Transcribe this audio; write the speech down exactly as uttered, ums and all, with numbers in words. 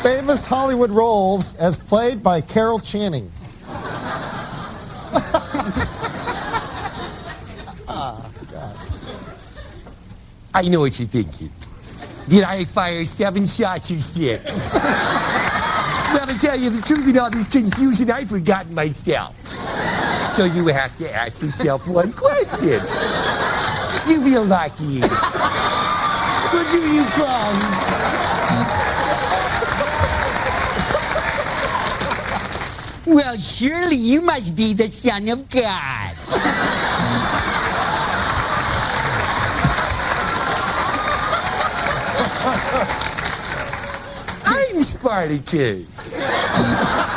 Famous Hollywood roles as played by Carol Channing. Oh, God. I know what you're thinking. Did I fire seven shots or six? Well, to tell you the truth, in all this confusion, I've forgotten myself. So you have to ask yourself one question. You feel lucky. Where do you from? Well, surely you must be the Son of God. I'm Spartacus.